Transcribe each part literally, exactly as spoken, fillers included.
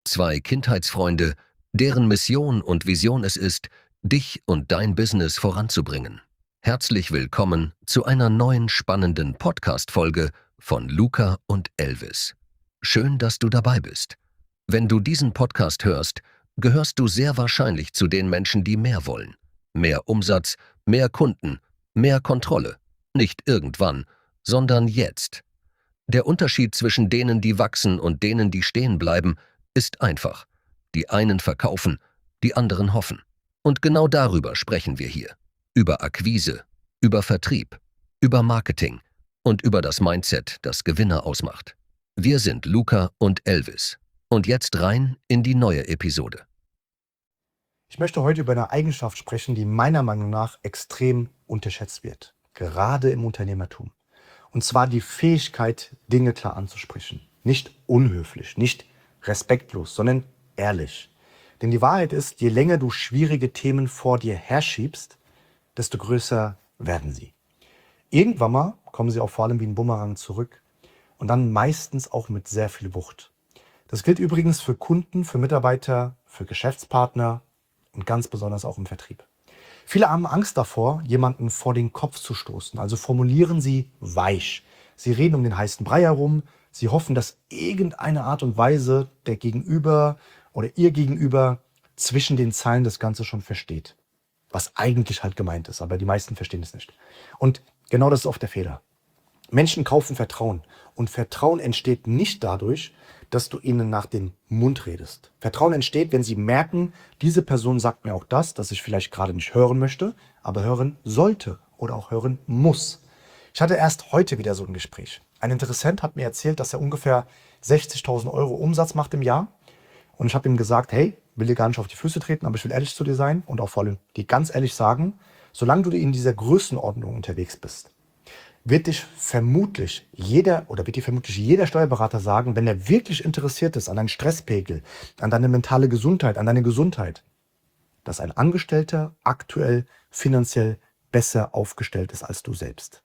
Zwei Kindheitsfreunde, deren Mission und Vision es ist, dich und dein Business voranzubringen. Herzlich willkommen zu einer neuen spannenden Podcast-Folge von Luca und Elvis. Schön, dass du dabei bist. Wenn du diesen Podcast hörst, gehörst du sehr wahrscheinlich zu den Menschen, die mehr wollen. Mehr Umsatz, mehr Kunden, mehr Kontrolle. Nicht irgendwann, sondern jetzt. Der Unterschied zwischen denen, die wachsen und denen, die stehen bleiben, ist einfach. Die einen verkaufen, die anderen hoffen. Und genau darüber sprechen wir hier. Über Akquise, über Vertrieb, über Marketing und über das Mindset, das Gewinner ausmacht. Wir sind Luca und Elvis. Und jetzt rein in die neue Episode. Ich möchte heute über eine Eigenschaft sprechen, die meiner Meinung nach extrem unterschätzt wird, gerade im Unternehmertum. Und zwar die Fähigkeit, Dinge klar anzusprechen. Nicht unhöflich, nicht respektlos, sondern ehrlich. Denn die Wahrheit ist, je länger du schwierige Themen vor dir herschiebst, desto größer werden sie. Irgendwann mal kommen sie auch vor allem wie ein Bumerang zurück und dann meistens auch mit sehr viel Wucht. Das gilt übrigens für Kunden, für Mitarbeiter, für Geschäftspartner und ganz besonders auch im Vertrieb. Viele haben Angst davor, jemanden vor den Kopf zu stoßen. Also formulieren sie weich. Sie reden um den heißen Brei herum. Sie hoffen, dass irgendeine Art und Weise der Gegenüber oder ihr Gegenüber zwischen den Zeilen das Ganze schon versteht. Was eigentlich halt gemeint ist, aber die meisten verstehen es nicht. Und genau das ist oft der Fehler. Menschen kaufen Vertrauen. Und Vertrauen entsteht nicht dadurch, dass du ihnen nach dem Mund redest. Vertrauen entsteht, wenn sie merken, diese Person sagt mir auch das, das ich vielleicht gerade nicht hören möchte, aber hören sollte oder auch hören muss. Ich hatte erst heute wieder so ein Gespräch. Ein Interessent hat mir erzählt, dass er ungefähr sechzigtausend Euro Umsatz macht im Jahr. Und ich habe ihm gesagt, hey, will dir gar nicht auf die Füße treten, aber ich will ehrlich zu dir sein und auch vor allem dir ganz ehrlich sagen, solange du in dieser Größenordnung unterwegs bist, wird dich vermutlich jeder oder wird dir vermutlich jeder Steuerberater sagen, wenn er wirklich interessiert ist an deinen Stresspegel, an deine mentale Gesundheit, an deine Gesundheit, dass ein Angestellter aktuell finanziell besser aufgestellt ist als du selbst.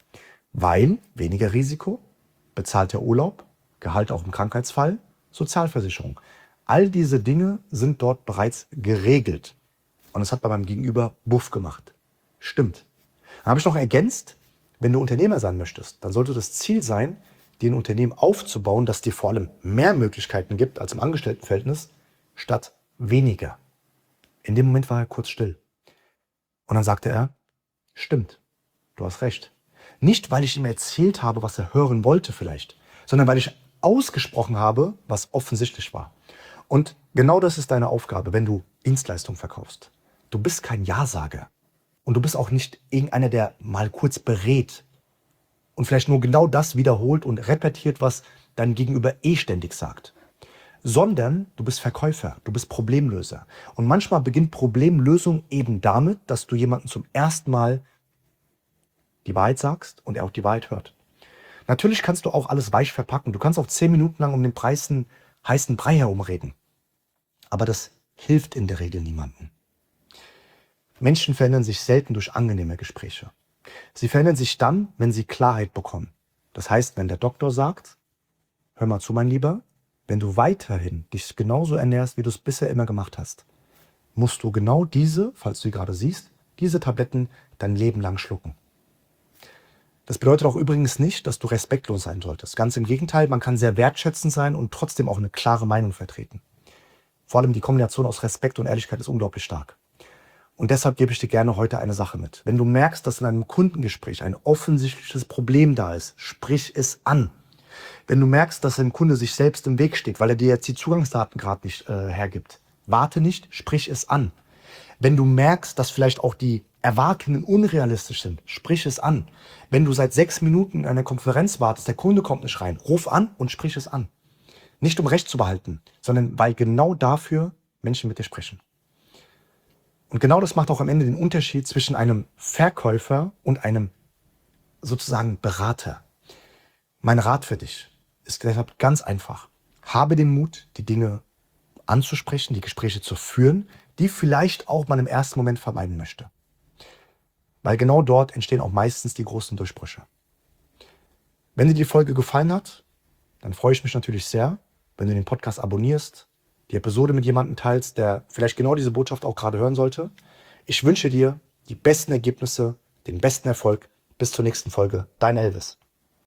Weil weniger Risiko, bezahlter Urlaub, Gehalt auch im Krankheitsfall, Sozialversicherung. All diese Dinge sind dort bereits geregelt. Und es hat bei meinem Gegenüber Buff gemacht. Stimmt. Dann habe ich noch ergänzt, wenn du Unternehmer sein möchtest, dann sollte das Ziel sein, dir ein Unternehmen aufzubauen, das dir vor allem mehr Möglichkeiten gibt als im Angestelltenverhältnis, statt weniger. In dem Moment war er kurz still. Und dann sagte er, stimmt, du hast recht. Nicht, weil ich ihm erzählt habe, was er hören wollte vielleicht, sondern weil ich ausgesprochen habe, was offensichtlich war. Und genau das ist deine Aufgabe, wenn du Dienstleistungen verkaufst. Du bist kein Ja-Sager. Und du bist auch nicht irgendeiner, der mal kurz berät und vielleicht nur genau das wiederholt und repetiert, was dein Gegenüber eh ständig sagt. Sondern du bist Verkäufer, du bist Problemlöser. Und manchmal beginnt Problemlösung eben damit, dass du jemandem zum ersten Mal die Wahrheit sagst und er auch die Wahrheit hört. Natürlich kannst du auch alles weich verpacken. Du kannst auch zehn Minuten lang um den Preisen heißen Brei herumreden. Aber das hilft in der Regel niemandem. Menschen verändern sich selten durch angenehme Gespräche. Sie verändern sich dann, wenn sie Klarheit bekommen. Das heißt, wenn der Doktor sagt, hör mal zu, mein Lieber, wenn du weiterhin dich genauso ernährst, wie du es bisher immer gemacht hast, musst du genau diese, falls du sie gerade siehst, diese Tabletten dein Leben lang schlucken. Das bedeutet auch übrigens nicht, dass du respektlos sein solltest. Ganz im Gegenteil, man kann sehr wertschätzend sein und trotzdem auch eine klare Meinung vertreten. Vor allem die Kombination aus Respekt und Ehrlichkeit ist unglaublich stark. Und deshalb gebe ich dir gerne heute eine Sache mit. Wenn du merkst, dass in einem Kundengespräch ein offensichtliches Problem da ist, sprich es an. Wenn du merkst, dass ein Kunde sich selbst im Weg steht, weil er dir jetzt die Zugangsdaten gerade nicht äh, hergibt, warte nicht, sprich es an. Wenn du merkst, dass vielleicht auch die Erwartungen unrealistisch sind, sprich es an. Wenn du seit sechs Minuten in einer Konferenz wartest, der Kunde kommt nicht rein, ruf an und sprich es an. Nicht um Recht zu behalten, sondern weil genau dafür Menschen mit dir sprechen. Und genau das macht auch am Ende den Unterschied zwischen einem Verkäufer und einem sozusagen Berater. Mein Rat für dich ist deshalb ganz einfach. Habe den Mut, die Dinge anzusprechen, die Gespräche zu führen, die vielleicht auch man im ersten Moment vermeiden möchte. Weil genau dort entstehen auch meistens die großen Durchbrüche. Wenn dir die Folge gefallen hat, dann freue ich mich natürlich sehr, wenn du den Podcast abonnierst, die Episode mit jemandem teilst, der vielleicht genau diese Botschaft auch gerade hören sollte. Ich wünsche dir die besten Ergebnisse, den besten Erfolg. Bis zur nächsten Folge. Dein Elvis.